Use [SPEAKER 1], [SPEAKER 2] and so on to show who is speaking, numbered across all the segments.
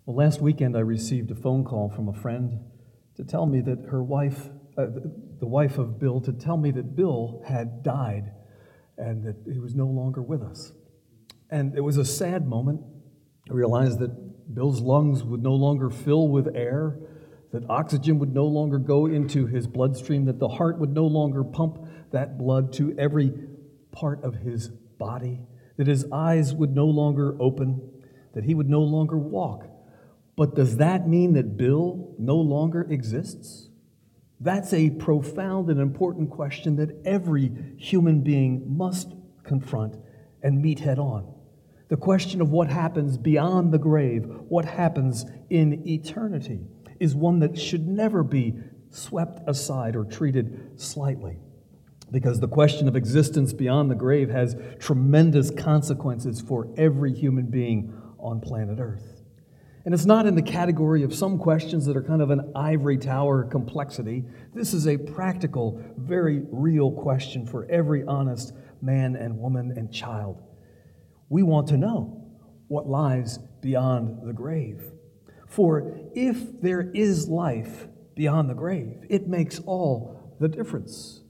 [SPEAKER 1] Well, last weekend I received a phone call from a friend to tell me that her wife, the wife of Bill, to tell me that Bill had died and that he was no longer with us. And it was a sad moment. I realized that Bill's lungs would no longer fill with air, that oxygen would no longer go into his bloodstream, that the heart would no longer pump that blood to every part of his body, that his eyes would no longer open, that he would no longer walk. But does that mean that Bill no longer exists? That's a profound and important question that every human being must confront and meet head on. The question of what happens beyond the grave, what happens in eternity, is one that should never be swept aside or treated slightly. Because the question of existence beyond the grave has tremendous consequences for every human being on planet Earth. And it's not in the category of some questions that are kind of an ivory tower complexity. This is a practical, very real question for every honest man and woman and child. We want to know what lies beyond the grave. For if there is life beyond the grave, it makes all the difference.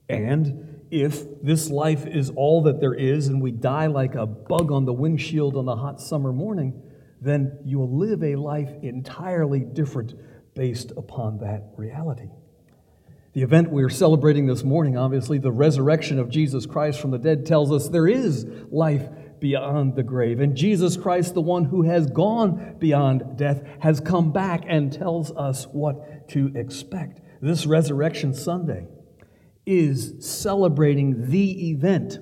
[SPEAKER 1] And if this life is all that there is and we die like a bug on the windshield on a hot summer morning, then you will live a life entirely different based upon that reality. The event we are celebrating this morning, obviously, the resurrection of Jesus Christ from the dead, tells us there is life beyond the grave. And Jesus Christ, the one who has gone beyond death, has come back and tells us what to expect. This Resurrection Sunday is celebrating the event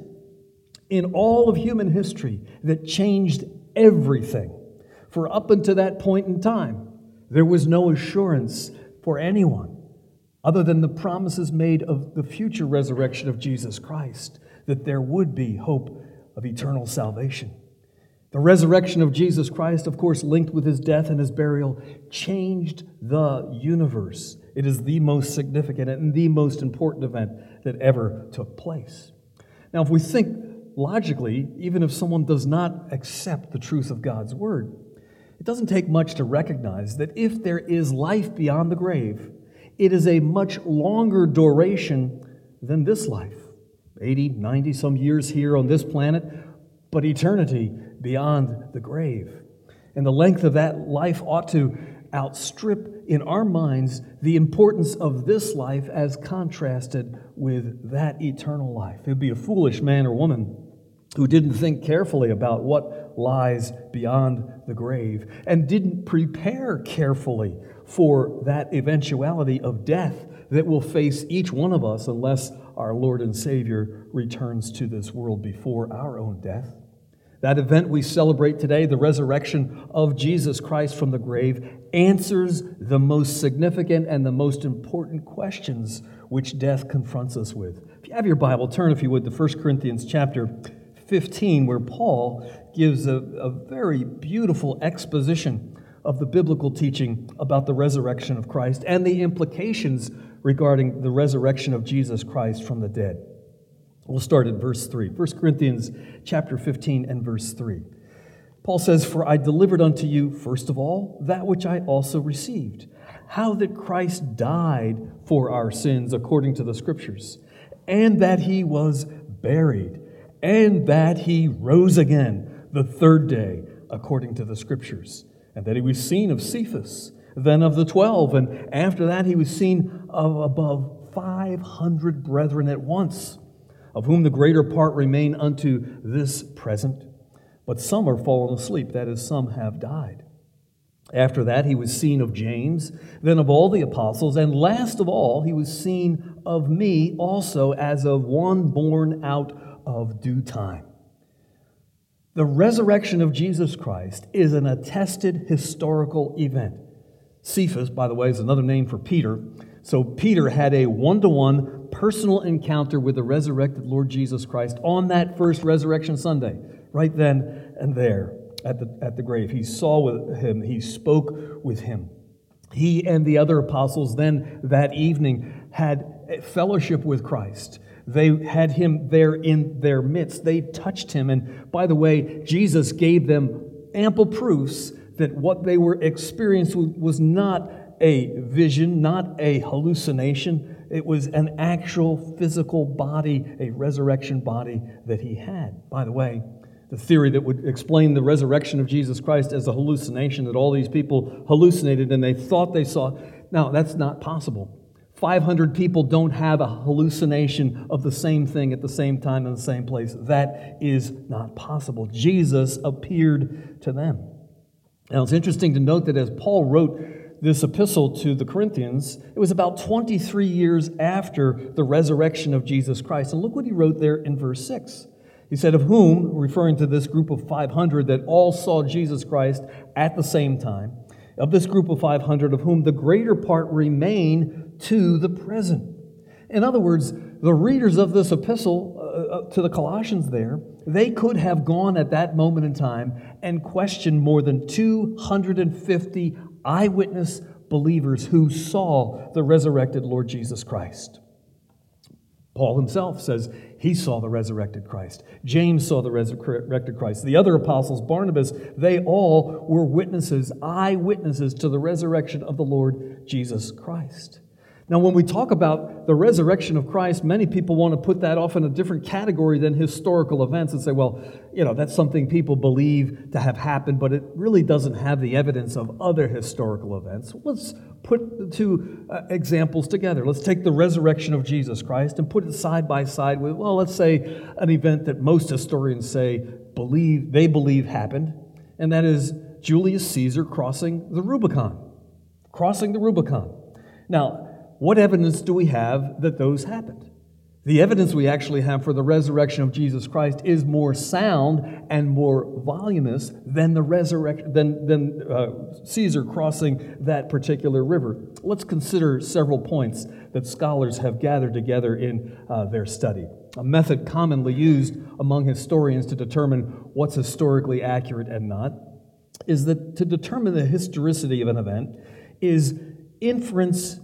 [SPEAKER 1] in all of human history that changed everything. For up until that point in time, there was no assurance for anyone other than the promises made of the future resurrection of Jesus Christ, that there would be hope of eternal salvation. The resurrection of Jesus Christ, of course, linked with his death and his burial, changed the universe. It is the most significant and the most important event that ever took place. Now, if we think logically, even if someone does not accept the truth of God's word, it doesn't take much to recognize that if there is life beyond the grave, it is a much longer duration than this life. 80, 90 some years here on this planet, but eternity beyond the grave. And the length of that life ought to outstrip in our minds the importance of this life as contrasted with that eternal life. It would be a foolish man or woman who didn't think carefully about what lies beyond the grave and didn't prepare carefully for that eventuality of death that will face each one of us unless our Lord and Savior returns to this world before our own death. That event we celebrate today, the resurrection of Jesus Christ from the grave, answers the most significant and the most important questions which death confronts us with. If you have your Bible, turn, if you would, to 1 Corinthians chapter 15, where Paul gives a very beautiful exposition of the biblical teaching about the resurrection of Christ and the implications regarding the resurrection of Jesus Christ from the dead. We'll start at verse 3. 1 Corinthians chapter 15 and verse 3. Paul says, "For I delivered unto you, first of all, that which I also received, how that Christ died for our sins according to the Scriptures, and that he was buried, and that he rose again the third day according to the Scriptures, and that he was seen of Cephas, then of the 12, and after that he was seen of above 500 brethren at once, of whom the greater part remain unto this present, but some are fallen asleep, that is, some have died. After that he was seen of James, then of all the apostles, and last of all he was seen of me also, as of one born out of due time." The resurrection of Jesus Christ is an attested historical event. Cephas, by the way, is another name for Peter. So Peter had a one-to-one personal encounter with the resurrected Lord Jesus Christ on that first Resurrection Sunday, right then and there at the grave. He saw with him, he spoke with him. He and the other apostles then that evening had fellowship with Christ. They had him there in their midst. They touched him. And by the way, Jesus gave them ample proofs that what they were experiencing was not a vision, not a hallucination. It was an actual physical body, a resurrection body that he had. By the way, the theory that would explain the resurrection of Jesus Christ as a hallucination, that all these people hallucinated and they thought they saw, now that's not possible. 500 people don't have a hallucination of the same thing at the same time in the same place. That is not possible. Jesus appeared to them. Now, it's interesting to note that as Paul wrote this epistle to the Corinthians, it was about 23 years after the resurrection of Jesus Christ. And look what he wrote there in verse 6. He said, of whom, referring to this group of 500 that all saw Jesus Christ at the same time, of this group of 500, of whom the greater part remain to the present. In other words, the readers of this epistle to the Colossians there, they could have gone at that moment in time and questioned more than 250 eyewitness believers who saw the resurrected Lord Jesus Christ. Paul himself says he saw the resurrected Christ. James saw the resurrected Christ. The other apostles, Barnabas, they all were witnesses, eyewitnesses to the resurrection of the Lord Jesus Christ. Now, when we talk about the resurrection of Christ, many people want to put that off in a different category than historical events and say, well, that's something people believe to have happened, but it really doesn't have the evidence of other historical events. Let's put the two examples together. Let's take the resurrection of Jesus Christ and put it side by side with, let's say an event that most historians say they believe happened, and that is Julius Caesar crossing the Rubicon. Now, what evidence do we have that those happened? The evidence we actually have for the resurrection of Jesus Christ is more sound and more voluminous than Caesar crossing that particular river. Let's consider several points that scholars have gathered together in their study. A method commonly used among historians to determine what's historically accurate and not is that to determine the historicity of an event is inference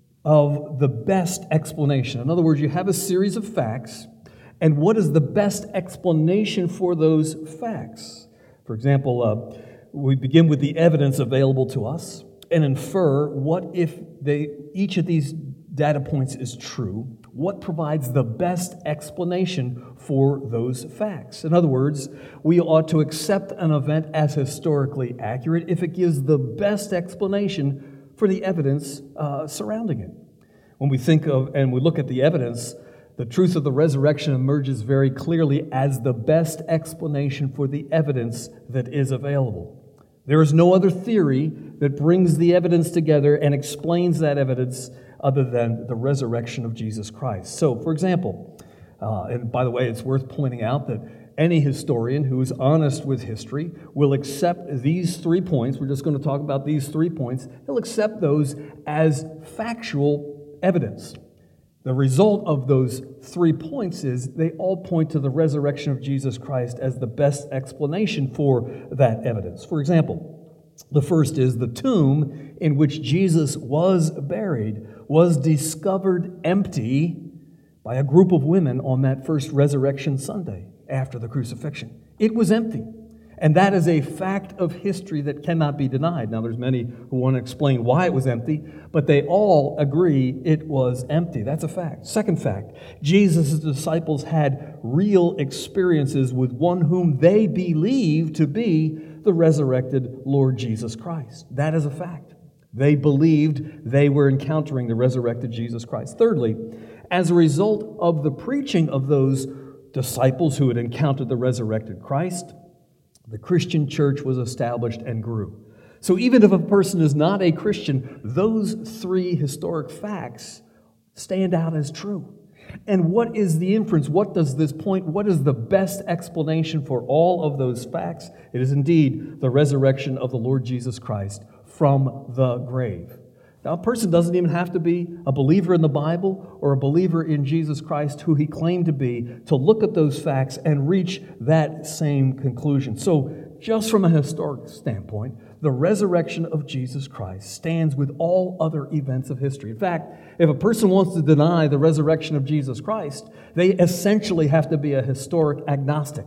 [SPEAKER 1] of the best explanation. In other words, you have a series of facts, and what is the best explanation for those facts? For example, we begin with the evidence available to us and infer what if each of these data points is true, what provides the best explanation for those facts. In other words, we ought to accept an event as historically accurate if it gives the best explanation for the evidence surrounding it. When we think of and we look at the evidence, the truth of the resurrection emerges very clearly as the best explanation for the evidence that is available. There is no other theory that brings the evidence together and explains that evidence other than the resurrection of Jesus Christ. So, for example, and by the way, it's worth pointing out that any historian who is honest with history will accept these 3 points. We're just going to talk about these 3 points. He'll accept those as factual evidence. The result of those 3 points is they all point to the resurrection of Jesus Christ as the best explanation for that evidence. For example, the first is the tomb in which Jesus was buried was discovered empty by a group of women on that first resurrection Sunday after the crucifixion. It was empty. And that is a fact of history that cannot be denied. Now, there's many who want to explain why it was empty, but they all agree it was empty. That's a fact. Second fact, Jesus' disciples had real experiences with one whom they believed to be the resurrected Lord Jesus Christ. That is a fact. They believed they were encountering the resurrected Jesus Christ. Thirdly, as a result of the preaching of those disciples who had encountered the resurrected Christ, the Christian church was established and grew. So even if a person is not a Christian, those 3 historic facts stand out as true. And what is the inference? What does this point? What is the best explanation for all of those facts? It is indeed the resurrection of the Lord Jesus Christ from the grave. Now, a person doesn't even have to be a believer in the Bible or a believer in Jesus Christ, who he claimed to be, to look at those facts and reach that same conclusion. So, just from a historic standpoint, the resurrection of Jesus Christ stands with all other events of history. In fact, if a person wants to deny the resurrection of Jesus Christ, they essentially have to be a historic agnostic.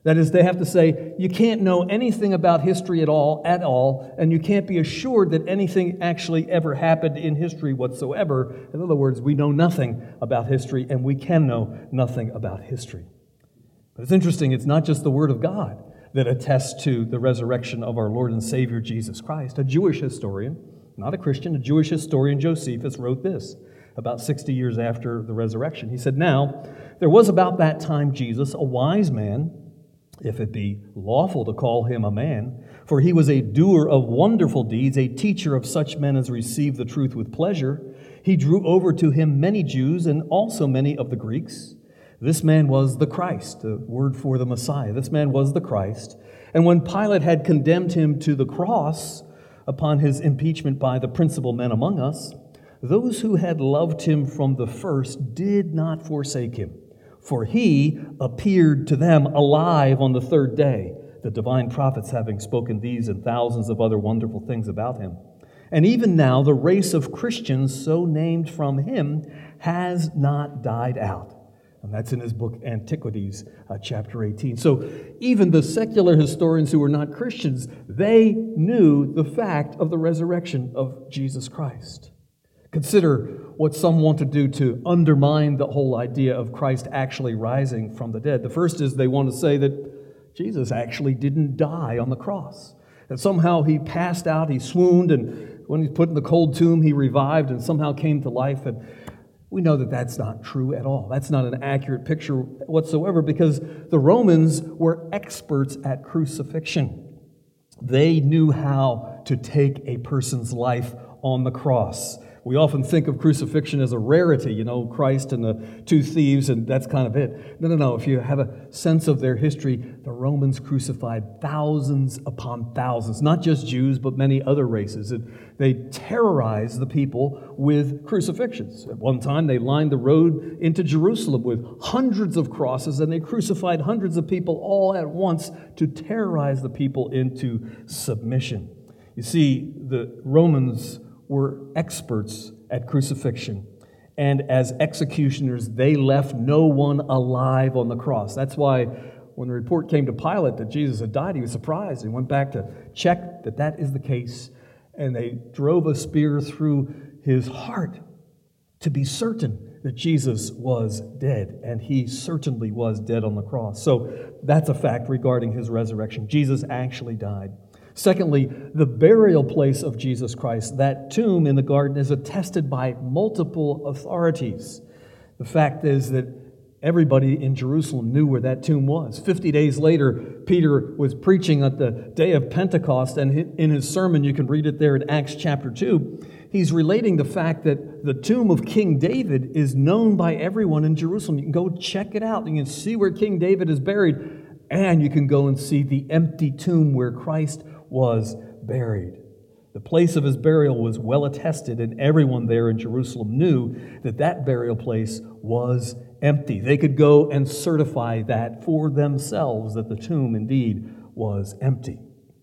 [SPEAKER 1] That is, they have to say, you can't know anything about history at all, and you can't be assured that anything actually ever happened in history whatsoever. In other words, we know nothing about history, and we can know nothing about history. But it's interesting, it's not just the Word of God that attests to the resurrection of our Lord and Savior Jesus Christ. A Jewish historian, not a Christian, a Jewish historian, Josephus, wrote this about 60 years after the resurrection. He said, "Now, there was about that time Jesus, a wise man, if it be lawful to call him a man, for he was a doer of wonderful deeds, a teacher of such men as receive the truth with pleasure. He drew over to him many Jews and also many of the Greeks. This man was the Christ," the word for the Messiah. This man was the Christ. "And when Pilate had condemned him to the cross upon his impeachment by the principal men among us, those who had loved him from the first did not forsake him. For he appeared to them alive on the third day, the divine prophets having spoken these and thousands of other wonderful things about him. And even now the race of Christians, so named from him, has not died out." And that's in his book Antiquities, chapter 18. So even the secular historians who were not Christians, they knew the fact of the resurrection of Jesus Christ. Consider what some want to do to undermine the whole idea of Christ actually rising from the dead. The first is they want to say that Jesus actually didn't die on the cross, that somehow he passed out, he swooned, and when he was put in the cold tomb, he revived and somehow came to life. And we know that that's not true at all. That's not an accurate picture whatsoever, because the Romans were experts at crucifixion. They knew how to take a person's life on the cross. We often think of crucifixion as a rarity, Christ and the two thieves, and that's kind of it. No. If you have a sense of their history, the Romans crucified thousands upon thousands, not just Jews, but many other races. And they terrorized the people with crucifixions. At one time, they lined the road into Jerusalem with hundreds of crosses, and they crucified hundreds of people all at once to terrorize the people into submission. You see, the Romans were experts at crucifixion. And as executioners, they left no one alive on the cross. That's why when the report came to Pilate that Jesus had died, he was surprised. He went back to check that that is the case. And they drove a spear through his heart to be certain that Jesus was dead. And he certainly was dead on the cross. So that's a fact regarding his resurrection. Jesus actually died. Secondly, the burial place of Jesus Christ, that tomb in the garden, is attested by multiple authorities. The fact is that everybody in Jerusalem knew where that tomb was. 50 days later, Peter was preaching at the day of Pentecost, and in his sermon, you can read it there in Acts chapter 2, he's relating the fact that the tomb of King David is known by everyone in Jerusalem. You can go check it out. You can see where King David is buried, and you can go and see the empty tomb where Christ was buried. The place of his burial was well attested, and everyone there in Jerusalem knew that that burial place was empty. They could go and certify that for themselves, that the tomb indeed was empty.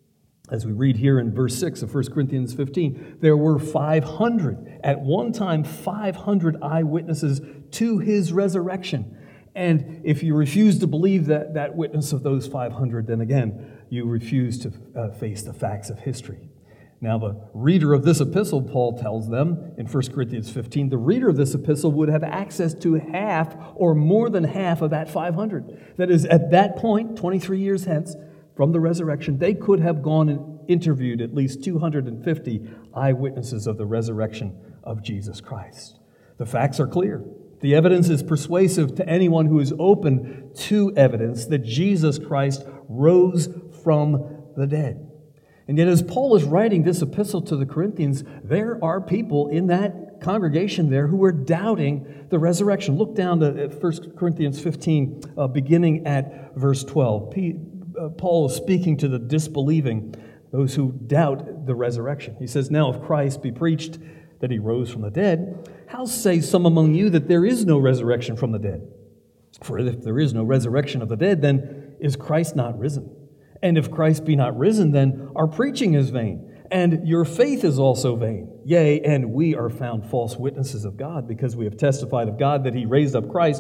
[SPEAKER 1] As we read here in verse 6 of 1 Corinthians 15, there were 500, at one time 500 eyewitnesses to his resurrection. And if you refuse to believe that witness of those 500, then again, you refuse to face the facts of history. Now, the reader of this epistle, Paul tells them in 1 Corinthians 15, the reader of this epistle would have access to half or more than half of that 500. That is, at that point, 23 years hence, from the resurrection, they could have gone and interviewed at least 250 eyewitnesses of the resurrection of Jesus Christ. The facts are clear. The evidence is persuasive to anyone who is open to evidence that Jesus Christ rose from the dead. And yet, as Paul is writing this epistle to the Corinthians, there are people in that congregation there who are doubting the resurrection. Look down to 1 Corinthians 15, beginning at verse 12. Paul is speaking to the disbelieving, those who doubt the resurrection. He says, "Now if Christ be preached that he rose from the dead, how say some among you that there is no resurrection from the dead? For if there is no resurrection of the dead, then is Christ not risen? And if Christ be not risen, then our preaching is vain, and your faith is also vain. Yea, and we are found false witnesses of God, because we have testified of God that he raised up Christ,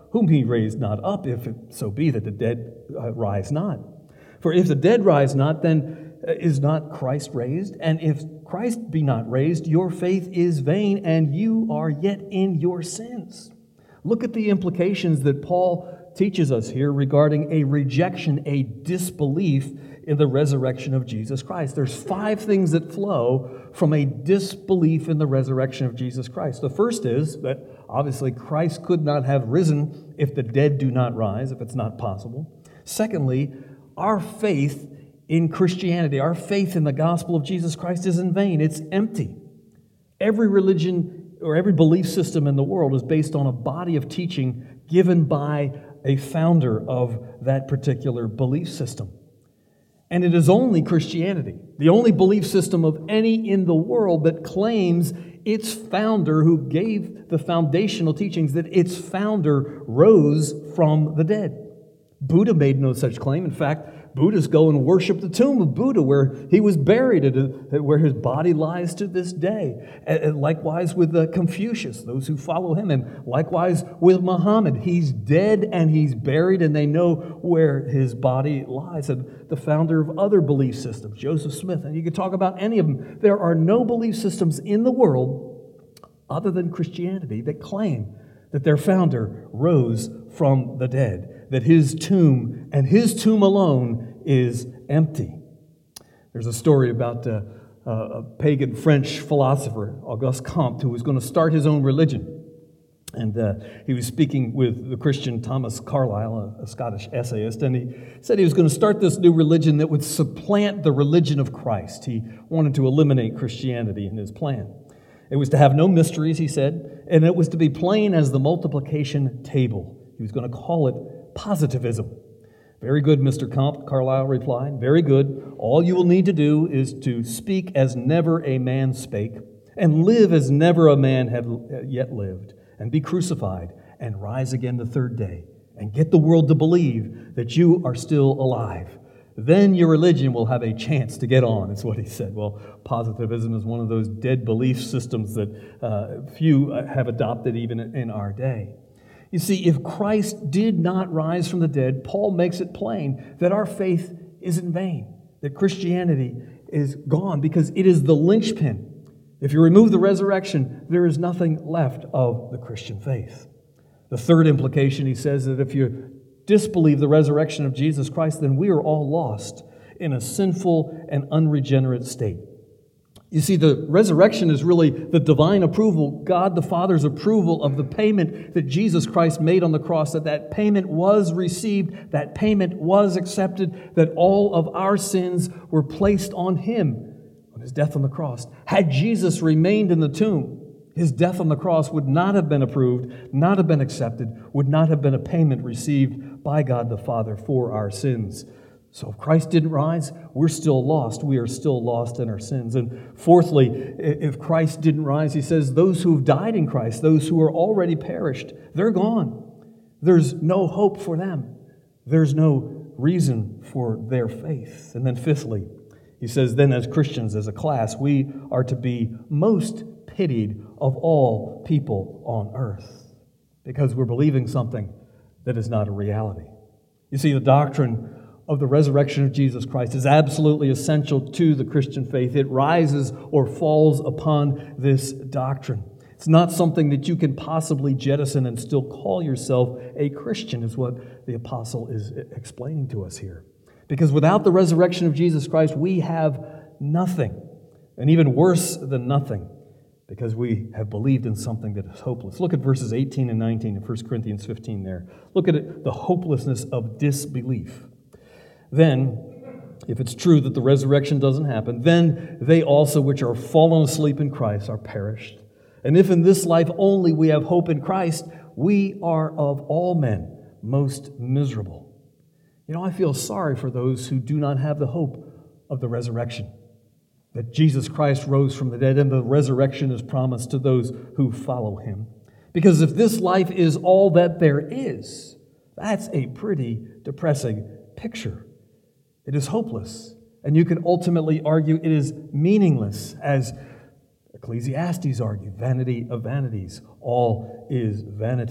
[SPEAKER 1] whom he raised not up, if it so be that the dead rise not. For if the dead rise not, then is not Christ raised? And if Christ be not raised, your faith is vain, and you are yet in your sins. Look at the implications that Paul teaches us here regarding a rejection, a disbelief in the resurrection of Jesus Christ. There's 5 things that flow from a disbelief in the resurrection of Jesus Christ. The first is that obviously Christ could not have risen if the dead do not rise, if it's not possible. Secondly, our faith in Christianity, our faith in the gospel of Jesus Christ is in vain. It's empty. Every religion or every belief system in the world is based on a body of teaching given by a founder of that particular belief system. And it is only Christianity, the only belief system of any in the world that claims its founder, who gave the foundational teachings, that its founder rose from the dead. Buddha made no such claim. In fact, Buddhists go and worship the tomb of Buddha where he was buried, where his body lies to this day. And likewise with Confucius, those who follow him, and likewise with Muhammad. He's dead and he's buried, and they know where his body lies. And the founder of other belief systems, Joseph Smith, and you could talk about any of them. There are no belief systems in the world other than Christianity that claim that their founder rose from the dead, that his tomb and his tomb alone is empty. There's a story about a pagan French philosopher, Auguste Comte, who was going to start his own religion. And he was speaking with the Christian Thomas Carlyle, a Scottish essayist, and he said he was going to start this new religion that would supplant the religion of Christ. He wanted to eliminate Christianity in his plan. It was to have no mysteries, he said, and it was to be plain as the multiplication table. He was going to call it positivism. Very good, Mr. Comte, Carlyle replied. Very good. All you will need to do is to speak as never a man spake, and live as never a man had yet lived, and be crucified, and rise again the 3rd day, and get the world to believe that you are still alive. Then your religion will have a chance to get on, is what he said. Well, positivism is one of those dead belief systems that few have adopted even in our day. You see, if Christ did not rise from the dead, Paul makes it plain that our faith is in vain, that Christianity is gone, because it is the linchpin. If you remove the resurrection, there is nothing left of the Christian faith. The third implication, he says, that if you disbelieve the resurrection of Jesus Christ, then we are all lost in a sinful and unregenerate state. You see, the resurrection is really the divine approval, God the Father's approval of the payment that Jesus Christ made on the cross, that payment was received, that payment was accepted, that all of our sins were placed on Him on His death on the cross. Had Jesus remained in the tomb, His death on the cross would not have been approved, not have been accepted, would not have been a payment received by God the Father for our sins. So if Christ didn't rise, we're still lost. We are still lost in our sins. And fourthly, if Christ didn't rise, he says, those who have died in Christ, those who are already perished, they're gone. There's no hope for them. There's no reason for their faith. And then fifthly, he says, then as Christians, as a class, we are to be most pitied of all people on earth, because we're believing something that is not a reality. You see, the doctrine of the resurrection of Jesus Christ is absolutely essential to the Christian faith. It rises or falls upon this doctrine. It's not something that you can possibly jettison and still call yourself a Christian, is what the apostle is explaining to us here. Because without the resurrection of Jesus Christ, we have nothing, and even worse than nothing, because we have believed in something that is hopeless. Look at verses 18 and 19 in 1 Corinthians 15 there. Look at it, the hopelessness of disbelief. Then, if it's true that the resurrection doesn't happen, then they also which are fallen asleep in Christ are perished. And if in this life only we have hope in Christ, we are of all men most miserable. You know, I feel sorry for those who do not have the hope of the resurrection, that Jesus Christ rose from the dead and the resurrection is promised to those who follow Him. Because if this life is all that there is, that's a pretty depressing picture. It is hopeless, and you can ultimately argue it is meaningless, as Ecclesiastes argue, vanity of vanities, all is vanity.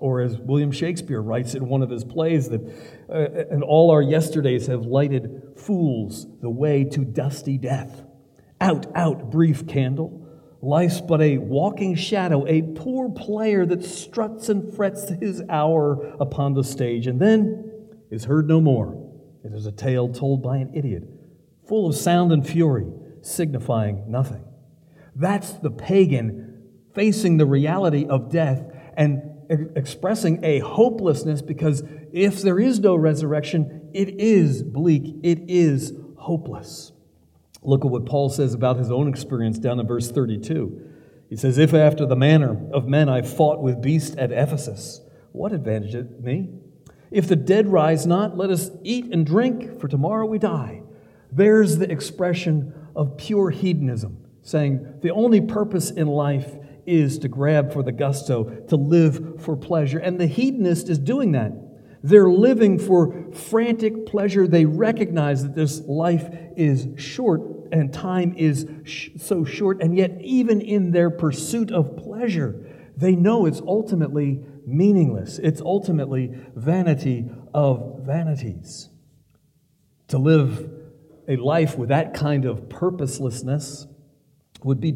[SPEAKER 1] Or as William Shakespeare writes in one of his plays, that and all our yesterdays have lighted fools the way to dusty death. Out, out, brief candle. Life's but a walking shadow, a poor player that struts and frets his hour upon the stage, and then is heard no more. It is a tale told by an idiot, full of sound and fury, signifying nothing. That's the pagan facing the reality of death and expressing a hopelessness, because if there is no resurrection, it is bleak, it is hopeless. Look at what Paul says about his own experience down in verse 32. He says, "If after the manner of men I fought with beasts at Ephesus, what advantage it me? If the dead rise not, let us eat and drink, for tomorrow we die." There's the expression of pure hedonism, saying the only purpose in life is to grab for the gusto, to live for pleasure. And the hedonist is doing that. They're living for frantic pleasure. They recognize that this life is short and time is so short, and yet even in their pursuit of pleasure, they know it's ultimately meaningless. It's ultimately vanity of vanities. To live a life with that kind of purposelessness would be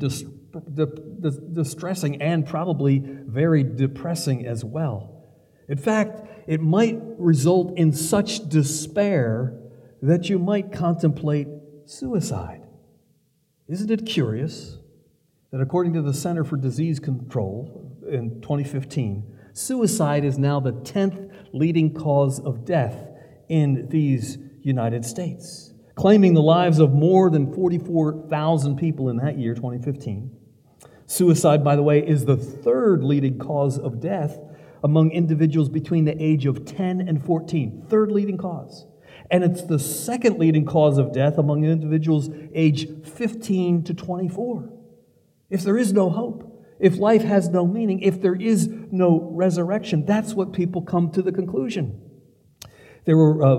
[SPEAKER 1] distressing and probably very depressing as well. In fact, it might result in such despair that you might contemplate suicide. Isn't it curious that according to the Center for Disease Control in 2015, suicide is now the 10th leading cause of death in these United States, claiming the lives of more than 44,000 people in that year, 2015. Suicide, by the way, is the third leading cause of death among individuals between the age of 10 and 14. Third leading cause. And it's the second leading cause of death among individuals aged 15 to 24. If there is no hope, if life has no meaning, if there is no resurrection, that's what people come to the conclusion. There were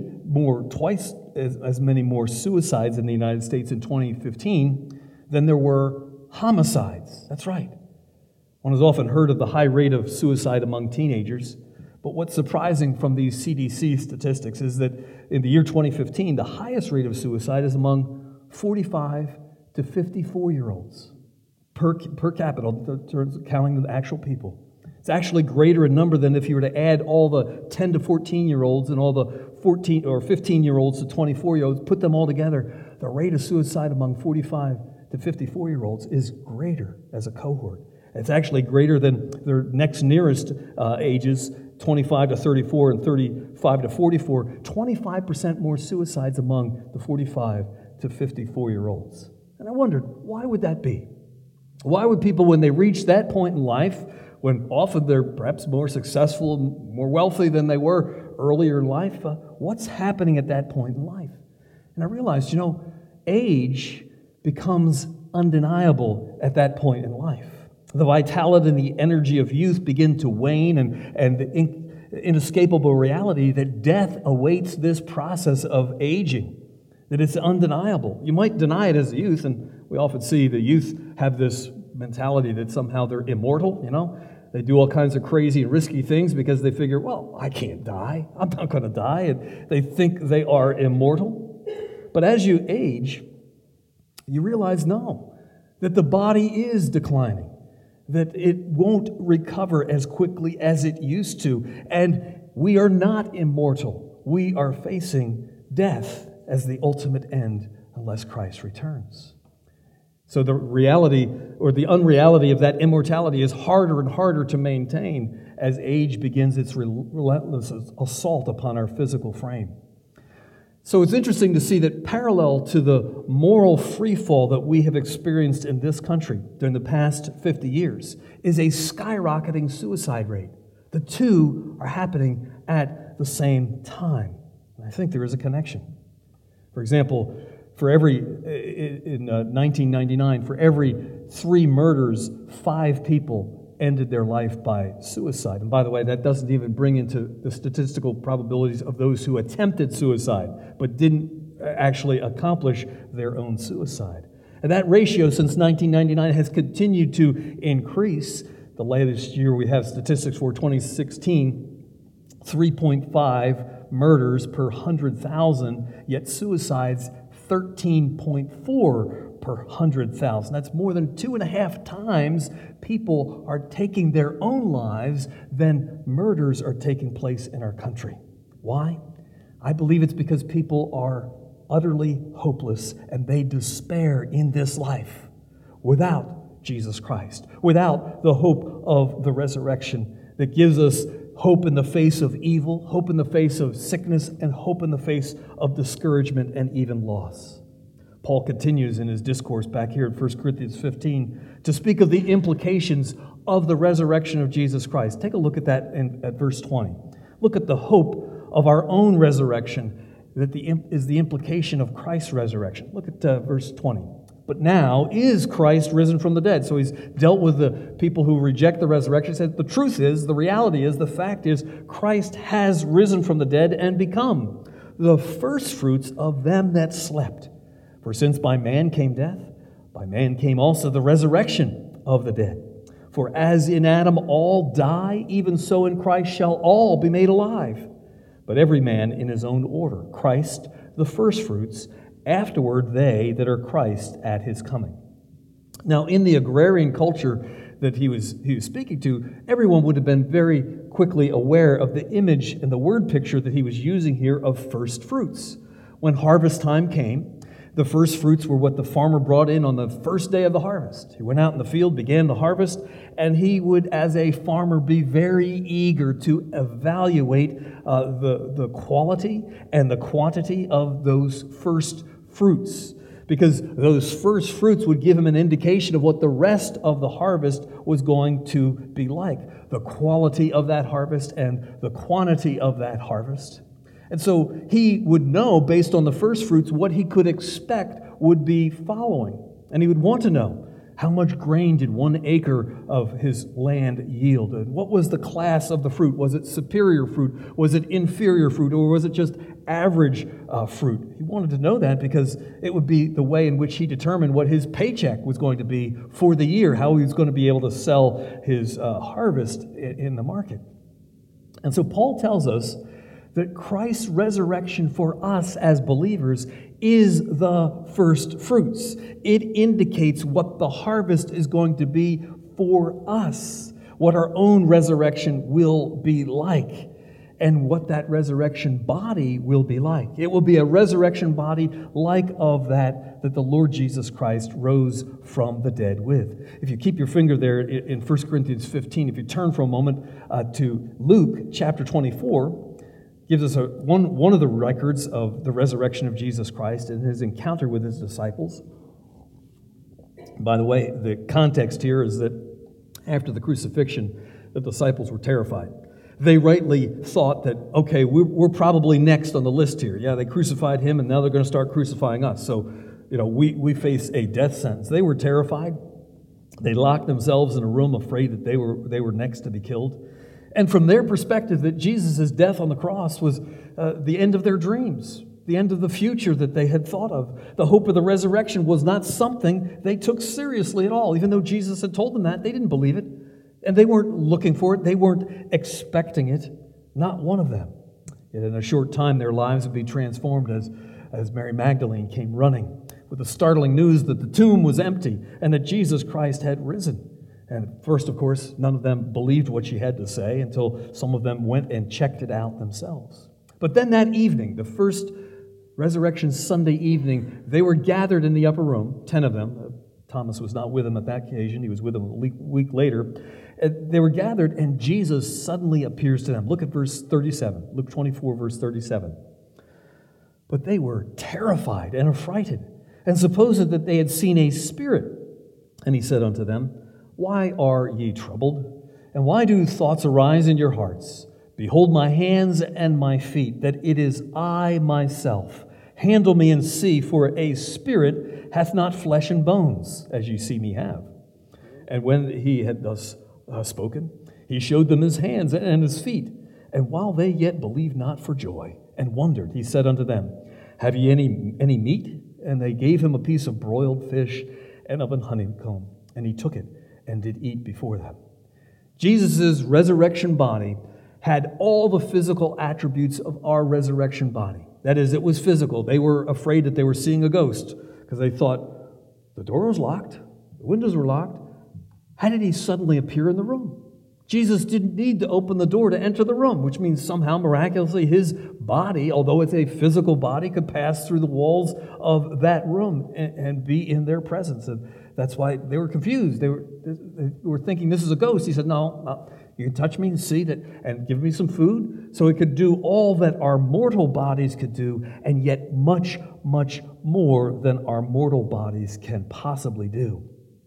[SPEAKER 1] twice as many more suicides in the United States in 2015 than there were homicides. That's right. One has often heard of the high rate of suicide among teenagers, but what's surprising from these CDC statistics is that in the year 2015, the highest rate of suicide is among 45 to 54-year-olds per capita, counting the actual people. It's actually greater in number than if you were to add all the 10 to 14-year-olds and all the 14 or 15-year-olds to 24-year-olds, put them all together. The rate of suicide among 45 to 54-year-olds is greater as a cohort. It's actually greater than their next nearest ages, 25 to 34 and 35 to 44, 25% more suicides among the 45 to 54-year-olds. And I wondered, why would that be? Why would people, when they reach that point in life, when often they're perhaps more successful, more wealthy than they were earlier in life, what's happening at that point in life? And I realized, age becomes undeniable at that point in life. The vitality and the energy of youth begin to wane, and the inescapable reality that death awaits this process of aging, that it's undeniable. You might deny it as a youth, and we often see the youth have this mentality that somehow they're immortal, They do all kinds of crazy and risky things because they figure, well, I can't die. I'm not going to die. And they think they are immortal. But as you age, you realize, no, that the body is declining, that it won't recover as quickly as it used to. And we are not immortal. We are facing death as the ultimate end unless Christ returns. So the reality or the unreality of that immortality is harder and harder to maintain as age begins its relentless assault upon our physical frame. So it's interesting to see that parallel to the moral freefall that we have experienced in this country during the past 50 years is a skyrocketing suicide rate. The two are happening at the same time. And I think there is a connection. For example, in 1999, for every 3 murders, 5 people ended their life by suicide. And by the way, that doesn't even bring into the statistical probabilities of those who attempted suicide, but didn't actually accomplish their own suicide. And that ratio since 1999 has continued to increase. The latest year we have statistics for 2016, 3.5 murders per 100,000, yet suicides 13.4 per 100,000. That's more than 2.5 times people are taking their own lives than murders are taking place in our country. Why? I believe it's because people are utterly hopeless and they despair in this life without Jesus Christ, without the hope of the resurrection that gives us hope in the face of evil, hope in the face of sickness, and hope in the face of discouragement and even loss. Paul continues in his discourse back here in 1 Corinthians 15 to speak of the implications of the resurrection of Jesus Christ. Take a look at that at verse 20. Look at the hope of our own resurrection that is the implication of Christ's resurrection. Look at verse 20. But now is Christ risen from the dead. So he's dealt with the people who reject the resurrection. He said the truth is, the reality is, the fact is, Christ has risen from the dead and become the firstfruits of them that slept. For since by man came death, by man came also the resurrection of the dead. For as in Adam all die, even so in Christ shall all be made alive. But every man in his own order. Christ the firstfruits, afterward they that are Christ at his coming. Now, in the agrarian culture that he was speaking to, everyone would have been very quickly aware of the image and the word picture that he was using here of first fruits. When harvest time came, the first fruits were what the farmer brought in on the first day of the harvest. He went out in the field, began the harvest, and he would, as a farmer, be very eager to evaluate the quality and the quantity of those first fruits, because those first fruits would give him an indication of what the rest of the harvest was going to be like, the quality of that harvest and the quantity of that harvest. And so he would know, based on the first fruits, what he could expect would be following. And he would want to know, how much grain did 1 acre of his land yield? And what was the class of the fruit? Was it superior fruit? Was it inferior fruit? Or was it just average fruit? He wanted to know that because it would be the way in which he determined what his paycheck was going to be for the year, how he was going to be able to sell his harvest in the market. And so Paul tells us that Christ's resurrection for us as believers is the first fruits. It indicates what the harvest is going to be for us, what our own resurrection will be like, and what that resurrection body will be like. It will be a resurrection body like of that the Lord Jesus Christ rose from the dead with. If you keep your finger there in 1 Corinthians 15, if you turn for a moment to Luke chapter 24, gives us one of the records of the resurrection of Jesus Christ and his encounter with his disciples. By the way, the context here is that after the crucifixion, the disciples were terrified. They rightly thought that, okay, we're probably next on the list here. Yeah, they crucified him, and now they're going to start crucifying us. So, we face a death sentence. They were terrified. They locked themselves in a room, afraid that they were next to be killed. And from their perspective, that Jesus' death on the cross was the end of their dreams, the end of the future that they had thought of. The hope of the resurrection was not something they took seriously at all. Even though Jesus had told them that, they didn't believe it. And they weren't looking for it. They weren't expecting it. Not one of them. Yet in a short time, their lives would be transformed as Mary Magdalene came running with the startling news that the tomb was empty and that Jesus Christ had risen. And at first, of course, none of them believed what she had to say until some of them went and checked it out themselves. But then that evening, the first Resurrection Sunday evening, they were gathered in the upper room, 10 of them. Thomas was not with them at that occasion. He was with them a week later. They were gathered, and Jesus suddenly appears to them. Look at verse 37, Luke 24, verse 37. But they were terrified and affrighted, and supposed that they had seen a spirit. And he said unto them, Why are ye troubled? And why do thoughts arise in your hearts? Behold my hands and my feet, that it is I myself. Handle me and see, for a spirit hath not flesh and bones, as ye see me have. And when he had thus spoken, he showed them his hands and his feet. And while they yet believed not for joy, and wondered, he said unto them, Have ye any meat? And they gave him a piece of broiled fish and of an honeycomb. And he took it, and did eat before them. Jesus' resurrection body had all the physical attributes of our resurrection body. That is, it was physical. They were afraid that they were seeing a ghost because they thought the door was locked, the windows were locked. How did he suddenly appear in the room? Jesus didn't need to open the door to enter the room, which means somehow miraculously his body, although it's a physical body, could pass through the walls of that room and be in their presence. And that's why they were confused. They were thinking this is a ghost. He said, no, you can touch me and see that and give me some food. So it could do all that our mortal bodies could do, and yet much, much more than our mortal bodies can possibly do.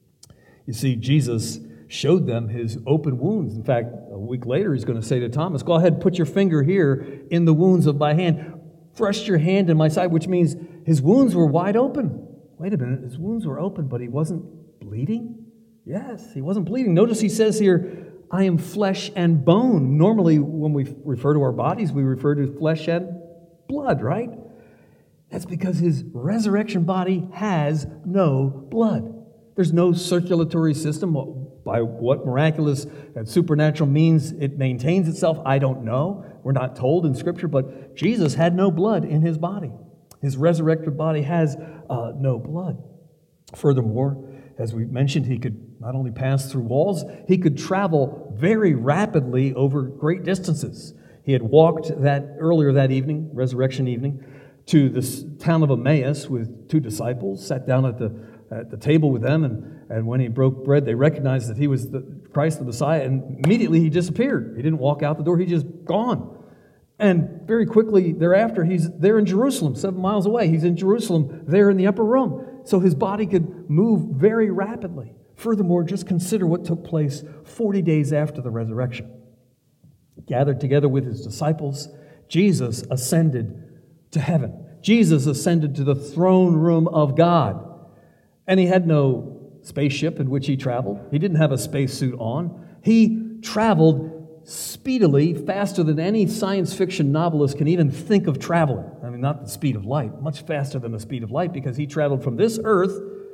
[SPEAKER 1] You see, Jesus showed them his open wounds. In fact, a week later, he's going to say to Thomas, go ahead, put your finger here in the wounds of my hand. Thrust your hand in my side, which means his wounds were wide open. Wait a minute, his wounds were open, but he wasn't bleeding? Yes, he wasn't bleeding. Notice he says here, I am flesh and bone. Normally, when we refer to our bodies, we refer to flesh and blood, right? That's because his resurrection body has no blood. There's no circulatory system. By what miraculous and supernatural means it maintains itself, I don't know. We're not told in Scripture, but Jesus had no blood in his body. His resurrected body has no blood. Furthermore, as we mentioned, he could not only pass through walls, he could travel very rapidly over great distances. He had walked earlier that evening, resurrection evening, to this town of Emmaus with two disciples, sat down at the table with them, and when he broke bread, they recognized that he was the Christ, the Messiah, and immediately he disappeared. He didn't walk out the door, he just gone. And very quickly thereafter, he's there in Jerusalem, 7 miles away. He's in Jerusalem, there in the upper room. So his body could move very rapidly. Furthermore, just consider what took place 40 days after the resurrection. Gathered together with his disciples, Jesus ascended to heaven. Jesus ascended to the throne room of God. And he had no spaceship in which he traveled. He didn't have a spacesuit on. He traveled speedily, faster than any science fiction novelist can even think of traveling. I mean, not the speed of light, much faster than the speed of light, because he traveled from this earth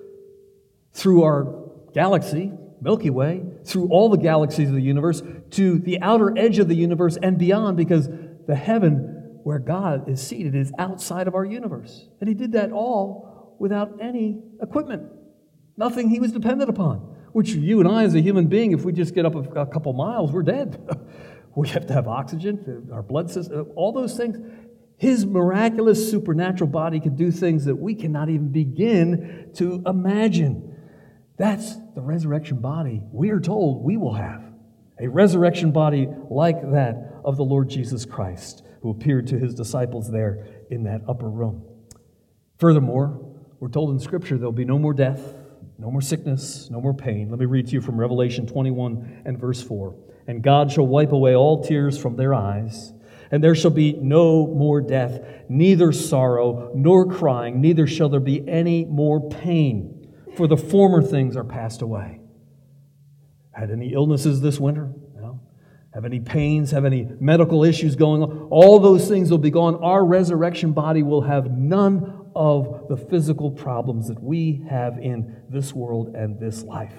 [SPEAKER 1] through our galaxy, Milky Way, through all the galaxies of the universe, to the outer edge of the universe and beyond, because the heaven where God is seated is outside of our universe. And he did that all without any equipment. Nothing he was dependent upon. Which you and I as a human being, if we just get up a couple miles, we're dead. We have to have oxygen, our blood system, all those things. His miraculous supernatural body could do things that we cannot even begin to imagine. That's the resurrection body we are told we will have. A resurrection body like that of the Lord Jesus Christ, who appeared to his disciples there in that upper room. Furthermore, we're told in Scripture there'll be no more death, no more sickness, no more pain. Let me read to you from Revelation 21 and verse 4. And God shall wipe away all tears from their eyes, and there shall be no more death, neither sorrow nor crying, neither shall there be any more pain, for the former things are passed away. Had any illnesses this winter? Have any pains? Have any medical issues going on? All those things will be gone. Our resurrection body will have none of the physical problems that we have in this world and this life.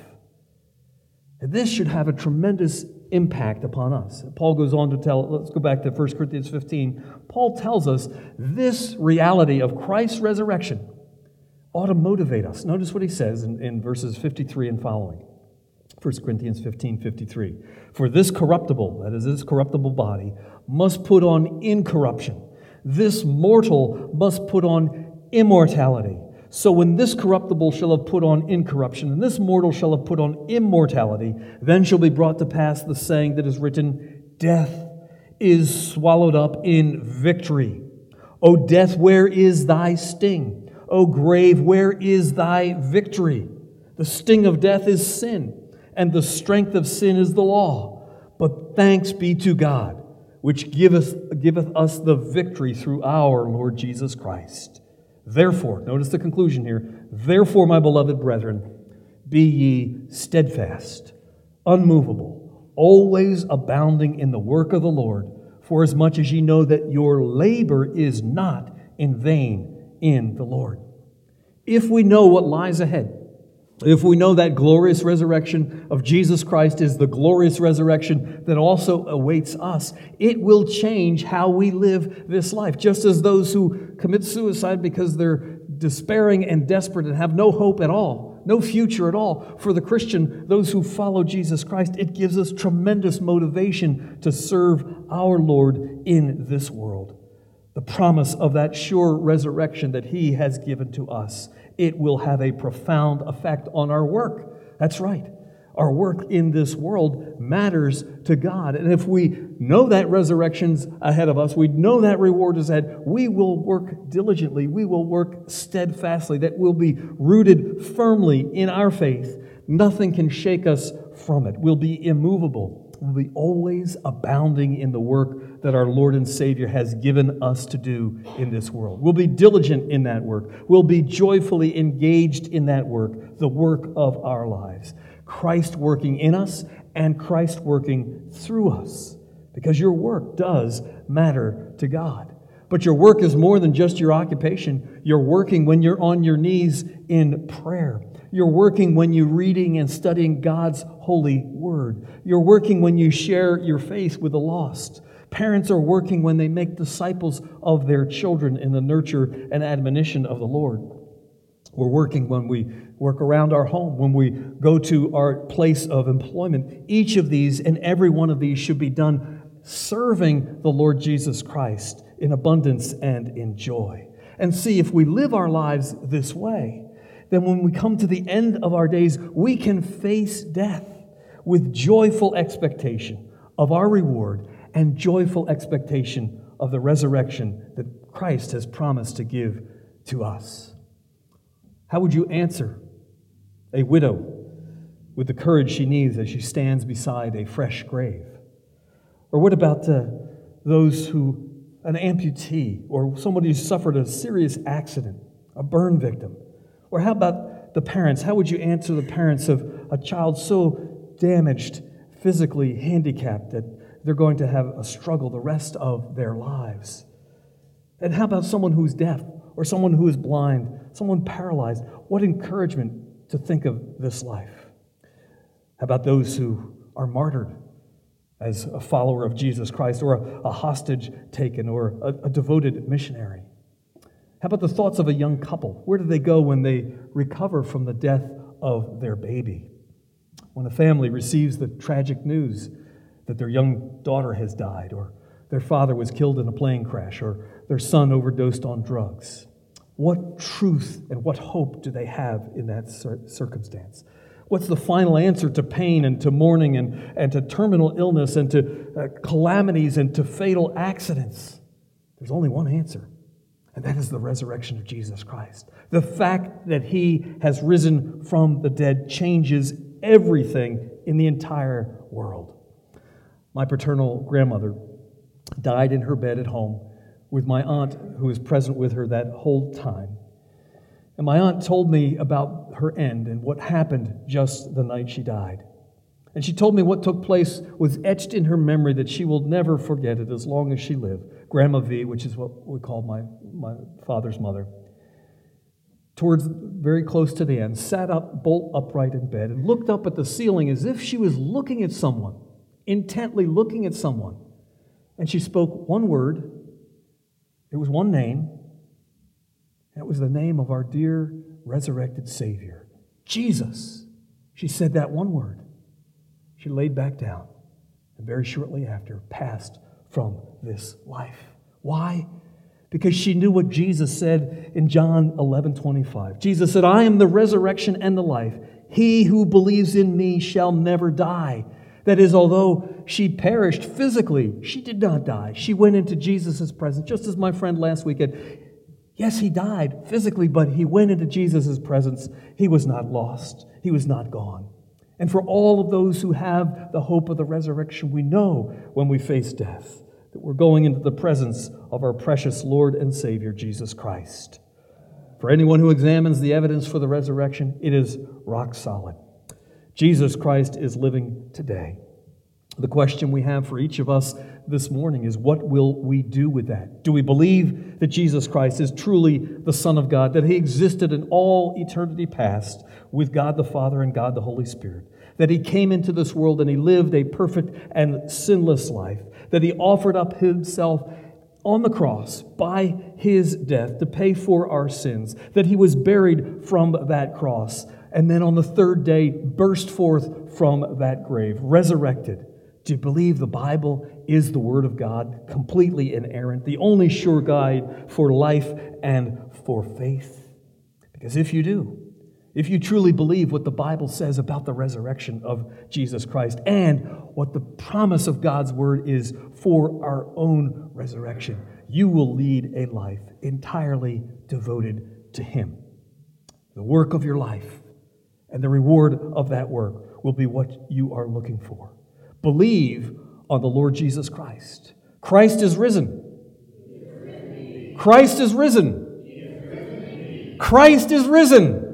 [SPEAKER 1] And this should have a tremendous impact upon us. Paul goes on to tell, let's go back to 1 Corinthians 15. Paul tells us this reality of Christ's resurrection ought to motivate us. Notice what he says in verses 53 and following. 1 Corinthians 15:53. For this corruptible, that is this corruptible body, must put on incorruption. This mortal must put on immortality. So when this corruptible shall have put on incorruption, and this mortal shall have put on immortality, then shall be brought to pass the saying that is written, Death is swallowed up in victory. O death, where is thy sting? O grave, where is thy victory? The sting of death is sin, and the strength of sin is the law. But thanks be to God, which giveth us the victory through our Lord Jesus Christ. Therefore, notice the conclusion here, therefore, my beloved brethren, be ye steadfast, unmovable, always abounding in the work of the Lord, for as much as ye know that your labor is not in vain in the Lord. If we know what lies ahead, if we know that glorious resurrection of Jesus Christ is the glorious resurrection that also awaits us, it will change how we live this life. Just as those who commit suicide because they're despairing and desperate and have no hope at all, no future at all. For the Christian, those who follow Jesus Christ, it gives us tremendous motivation to serve our Lord in this world. The promise of that sure resurrection that He has given to us, it will have a profound effect on our work. That's right. Our work in this world matters to God. And if we know that resurrection's ahead of us, we know that reward is ahead, we will work diligently, we will work steadfastly, that we'll be rooted firmly in our faith. Nothing can shake us from it. We'll be immovable. We'll be always abounding in the work that our Lord and Savior has given us to do in this world. We'll be diligent in that work. We'll be joyfully engaged in that work, the work of our lives. Christ working in us and Christ working through us. Because your work does matter to God. But your work is more than just your occupation. You're working when you're on your knees in prayer. You're working when you're reading and studying God's holy word. You're working when you share your faith with the lost. Parents are working when they make disciples of their children in the nurture and admonition of the Lord. We're working when we work around our home, when we go to our place of employment. Each of these and every one of these should be done serving the Lord Jesus Christ in abundance and in joy. And see, if we live our lives this way, then when we come to the end of our days, we can face death with joyful expectation of our reward and joyful expectation of the resurrection that Christ has promised to give to us. How would you answer a widow with the courage she needs as she stands beside a fresh grave? Or what about those who, an amputee, or somebody who suffered a serious accident, a burn victim? Or how about the parents? How would you answer the parents of a child so damaged, physically handicapped, that they're going to have a struggle the rest of their lives? And how about someone who's deaf, or someone who is blind, someone paralyzed? What encouragement to think of this life. How about those who are martyred as a follower of Jesus Christ, or a hostage taken, or a devoted missionary? How about the thoughts of a young couple? Where do they go when they recover from the death of their baby? When a family receives the tragic news that their young daughter has died, or their father was killed in a plane crash, or their son overdosed on drugs. What truth and what hope do they have in that circumstance? What's the final answer to pain and to mourning and to terminal illness and to calamities and to fatal accidents? There's only one answer, and that is the resurrection of Jesus Christ. The fact that He has risen from the dead changes everything in the entire world. My paternal grandmother died in her bed at home with my aunt, who was present with her that whole time. And my aunt told me about her end and what happened just the night she died. And she told me what took place was etched in her memory that she will never forget it as long as she lived. Grandma V, which is what we call my father's mother, towards very close to the end, sat up bolt upright in bed and looked up at the ceiling as if she was looking at someone, intently looking at someone. And she spoke one word. It was one name, and it was the name of our dear resurrected Savior, Jesus. She said that one word. She laid back down, and very shortly after, passed from this life. Why? Because she knew what Jesus said in John 11:25. Jesus said, "I am the resurrection and the life. He who believes in me shall never die." That is, although she perished physically, she did not die. She went into Jesus' presence, just as my friend last weekend. Yes, he died physically, but he went into Jesus' presence. He was not lost. He was not gone. And for all of those who have the hope of the resurrection, we know when we face death that we're going into the presence of our precious Lord and Savior, Jesus Christ. For anyone who examines the evidence for the resurrection, it is rock solid. Jesus Christ is living today. The question we have for each of us this morning is, what will we do with that? Do we believe that Jesus Christ is truly the Son of God, that He existed in all eternity past with God the Father and God the Holy Spirit, that He came into this world and He lived a perfect and sinless life, that He offered up Himself on the cross by His death to pay for our sins, that He was buried from that cross, and then on the third day burst forth from that grave, resurrected? Do you believe the Bible is the Word of God, completely inerrant, the only sure guide for life and for faith? Because if you do, if you truly believe what the Bible says about the resurrection of Jesus Christ and what the promise of God's Word is for our own resurrection, you will lead a life entirely devoted to Him. The work of your life and the reward of that work will be what you are looking for. Believe on the Lord Jesus Christ. Christ is risen. Christ is risen. Christ is risen.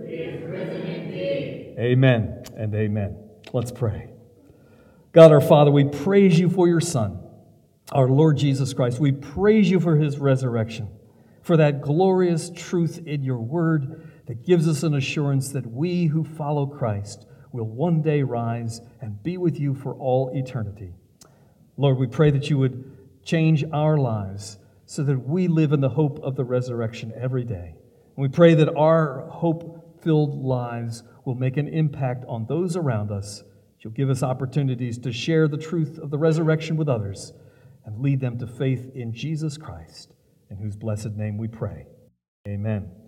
[SPEAKER 1] Amen and amen. Let's pray. God our Father, we praise You for Your Son, our Lord Jesus Christ. We praise You for His resurrection, for that glorious truth in Your Word that gives us an assurance that we who follow Christ will one day rise and be with You for all eternity. Lord, we pray that You would change our lives so that we live in the hope of the resurrection every day. And we pray that our hope-filled lives will make an impact on those around us. You'll give us opportunities to share the truth of the resurrection with others and lead them to faith in Jesus Christ, in whose blessed name we pray. Amen.